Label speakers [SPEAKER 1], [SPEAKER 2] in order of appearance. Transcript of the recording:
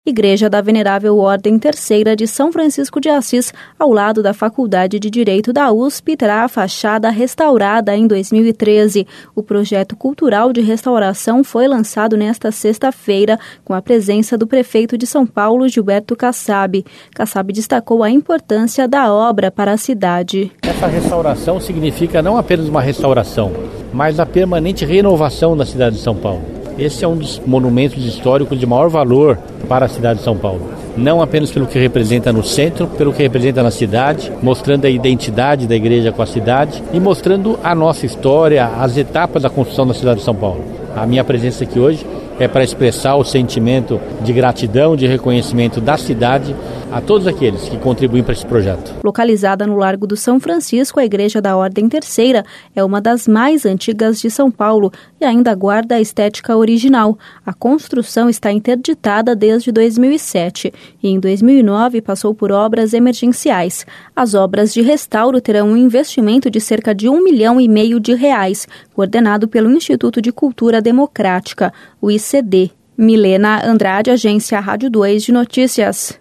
[SPEAKER 1] Igreja da Venerável Ordem Terceira de São Francisco de Assis, ao lado da Faculdade de Direito da USP, terá a fachada restaurada em 2013. O projeto cultural de restauração foi lançado nesta sexta-feira, com a presença do prefeito de São Paulo, Gilberto Kassab. Kassab destacou a importância da obra para a cidade.
[SPEAKER 2] Essa restauração significa não apenas uma restauração, mas a permanente renovação da cidade de São Paulo. Esse é um dos monumentos históricos de maior valor para a cidade de São Paulo. Não apenas pelo que representa no centro, pelo que representa na cidade, mostrando a identidade da igreja com a cidade e mostrando a nossa história, as etapas da construção da cidade de São Paulo. A minha presença aqui hoje é para expressar o sentimento de gratidão, de reconhecimento da cidade a todos aqueles que contribuem para esse projeto.
[SPEAKER 1] Localizada no Largo do São Francisco, a Igreja da Ordem Terceira é uma das mais antigas de São Paulo e ainda guarda a estética original. A construção está interditada desde 2007 e em 2009 passou por obras emergenciais. As obras de restauro terão um investimento de cerca de R$1,5 milhão, coordenado pelo Instituto de Cultura Democrática, o ICD. Milena Andrade, Agência Rádio 2 de Notícias.